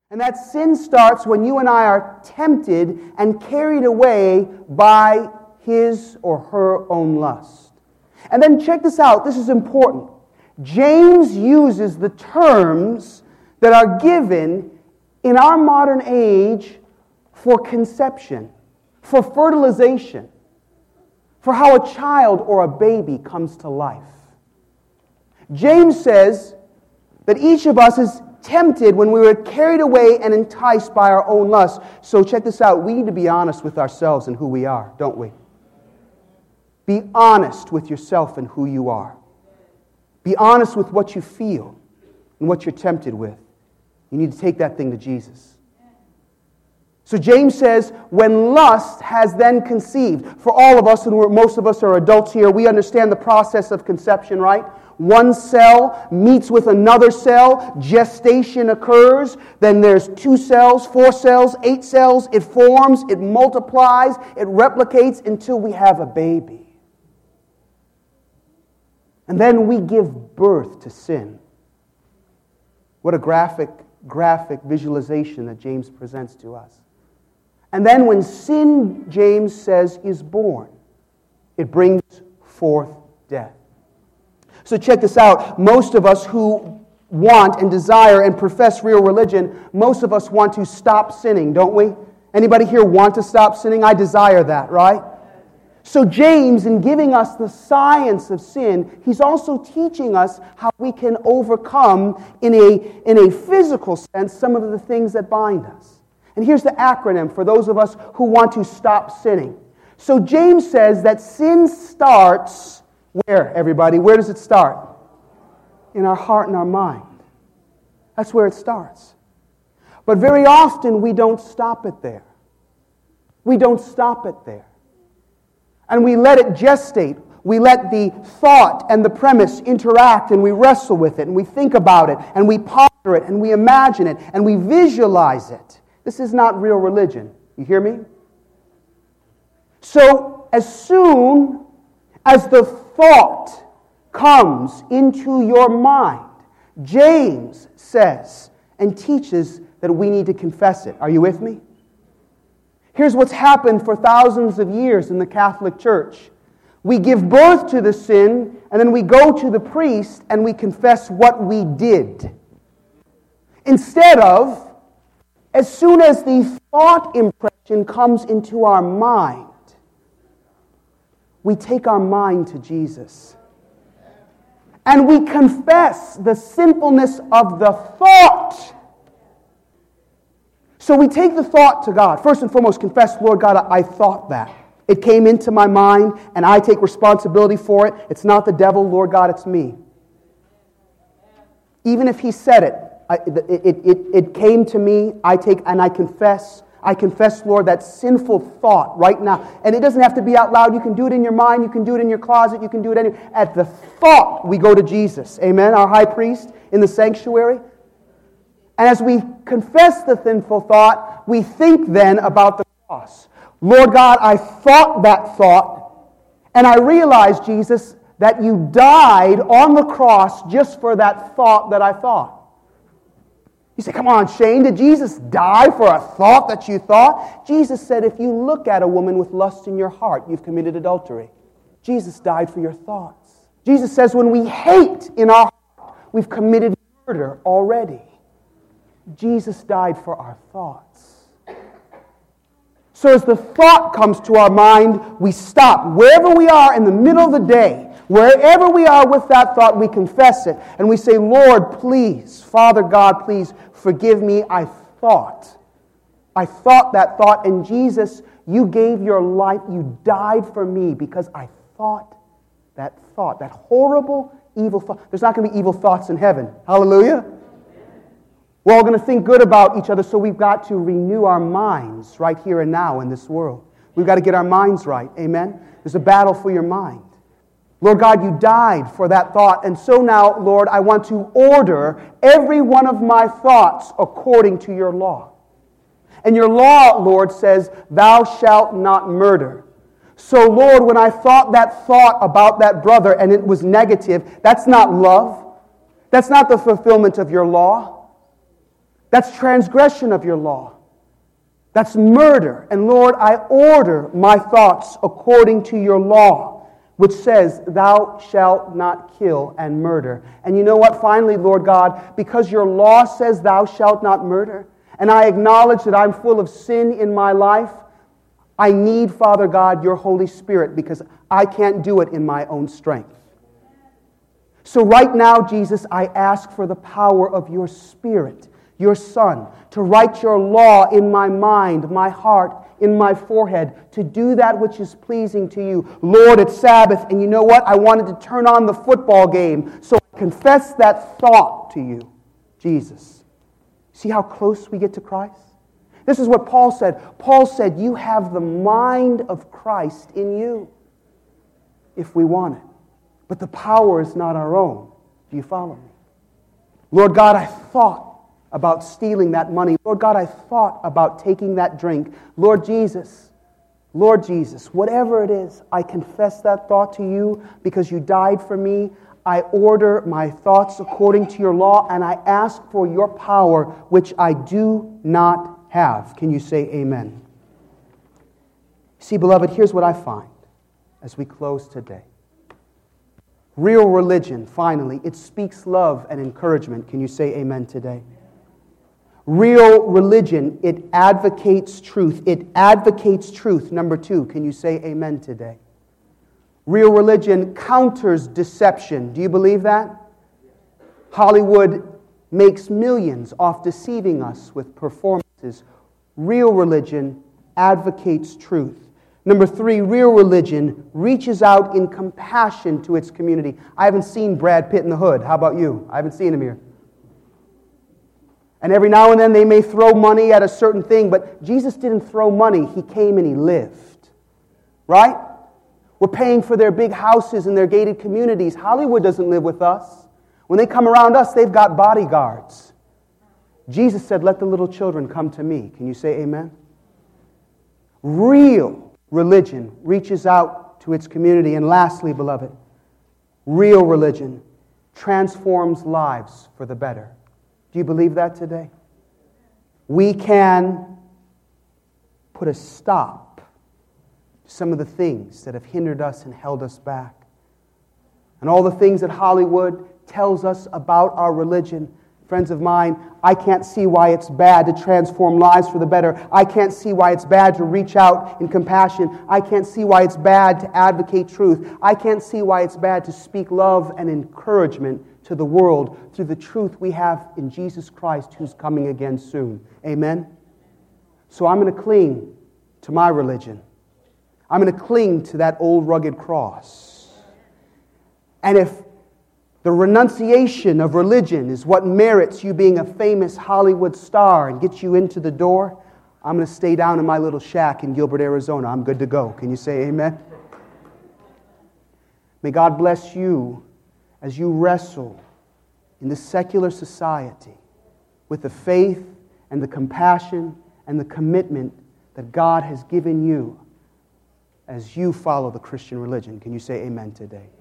And that sin starts when you and I are tempted and carried away by his or her own lust. And then check this out. This is important. James uses the terms that are given in our modern age for conception, for fertilization, for how a child or a baby comes to life. James says that each of us is tempted when we were carried away and enticed by our own lust. So check this out. We need to be honest with ourselves and who we are, don't we? Be honest with yourself and who you are. Be honest with what you feel and what you're tempted with. You need to take that thing to Jesus. So James says, when lust has then conceived, for all of us, and most of us are adults here, we understand the process of conception, right? One cell meets with another cell, gestation occurs, then there's 2 cells, 4 cells, 8 cells, it forms, it multiplies, it replicates until we have a baby. And then we give birth to sin. What a graphic visualization that James presents to us. And then when sin, James says, is born, it brings forth death. So check this out. Most of us who want and desire and profess real religion, most of us want to stop sinning, don't we? Anybody here want to stop sinning? I desire that, right? So James, in giving us the science of sin, he's also teaching us how we can overcome, in a physical sense, some of the things that bind us. And here's the acronym for those of us who want to stop sinning. So James says that sin starts where, everybody? Where does it start? In our heart and our mind. That's where it starts. But very often we don't stop it there. We don't stop it there. And we let it gestate. We let the thought and the premise interact, and we wrestle with it, and we think about it, and we ponder it, and we imagine it, and we visualize it. This is not real religion. You hear me? So, as soon as the thought comes into your mind, James says and teaches that we need to confess it. Are you with me? Here's what's happened for thousands of years in the Catholic Church. We give birth to the sin, and then we go to the priest and we confess what we did. Instead of, as soon as the thought impression comes into our mind, we take our mind to Jesus. And we confess the sinfulness of the thought. So we take the thought to God. First and foremost, confess, Lord God, I thought that. It came into my mind, and I take responsibility for it. It's not the devil, Lord God, it's me. Even if he said it, it came to me, I confess. I confess, Lord, that sinful thought right now. And it doesn't have to be out loud. You can do it in your mind. You can do it in your closet. You can do it anywhere. At the thought, we go to Jesus. Amen? Our high priest in the sanctuary. And as we confess the sinful thought, we think then about the cross. Lord God, I thought that thought, and I realized, Jesus, that you died on the cross just for that thought that I thought. You say, come on, Shane, did Jesus die for a thought that you thought? Jesus said, if you look at a woman with lust in your heart, you've committed adultery. Jesus died for your thoughts. Jesus says when we hate in our heart, we've committed murder already. Jesus died for our thoughts. So as the thought comes to our mind, we stop. Wherever we are in the middle of the day, wherever we are with that thought, we confess it. And we say, Lord, please, Father God, please forgive me. I thought that thought. And Jesus, you gave your life. You died for me because I thought, that horrible, evil thought. There's not going to be evil thoughts in heaven. Hallelujah. We're all going to think good about each other, so we've got to renew our minds right here and now in this world. We've got to get our minds right. Amen? There's a battle for your mind. Lord God, you died for that thought, and so now, Lord, I want to order every one of my thoughts according to your law. And your law, Lord, says, thou shalt not murder. So, Lord, when I thought that thought about that brother and it was negative, that's not love. That's not the fulfillment of your law. That's transgression of your law. That's murder. And Lord, I order my thoughts according to your law, which says, thou shalt not kill and murder. And you know what? Finally, Lord God, because your law says thou shalt not murder, and I acknowledge that I'm full of sin in my life, I need, Father God, your Holy Spirit, because I can't do it in my own strength. So right now, Jesus, I ask for the power of your Spirit, your Son, to write your law in my mind, my heart, in my forehead, to do that which is pleasing to you. Lord, it's Sabbath, and you know what? I wanted to turn on the football game, so I confess that thought to you, Jesus. See how close we get to Christ? This is what Paul said. Paul said, you have the mind of Christ in you, if we want it. But the power is not our own. Do you follow me? Lord God, I thought about stealing that money. Lord God, I thought about taking that drink. Lord Jesus, whatever it is, I confess that thought to you because you died for me. I order my thoughts according to your law, and I ask for your power, which I do not have. Can you say amen? See, beloved, here's what I find as we close today. Real religion, finally, it speaks love and encouragement. Can you say amen today? Real religion, it advocates truth. It advocates truth. Number 2, can you say amen today? Real religion counters deception. Do you believe that? Hollywood makes millions off deceiving us with performances. Real religion advocates truth. Number 3, real religion reaches out in compassion to its community. I haven't seen Brad Pitt in the Hood. How about you? I haven't seen him here. And every now and then they may throw money at a certain thing, but Jesus didn't throw money. He came and He lived. Right? We're paying for their big houses and their gated communities. Hollywood doesn't live with us. When they come around us, they've got bodyguards. Jesus said, let the little children come to me. Can you say amen? Real religion reaches out to its community. And lastly, beloved, real religion transforms lives for the better. Do you believe that today? We can put a stop to some of the things that have hindered us and held us back. And all the things that Hollywood tells us about our religion. Friends of mine, I can't see why it's bad to transform lives for the better. I can't see why it's bad to reach out in compassion. I can't see why it's bad to advocate truth. I can't see why it's bad to speak love and encouragement to the world through the truth we have in Jesus Christ, who's coming again soon. Amen? So I'm going to cling to my religion. I'm going to cling to that old rugged cross. And if the renunciation of religion is what merits you being a famous Hollywood star and gets you into the door, I'm going to stay down in my little shack in Gilbert, Arizona. I'm good to go. Can you say amen? May God bless you as you wrestle in this secular society with the faith and the compassion and the commitment that God has given you as you follow the Christian religion. Can you say amen today?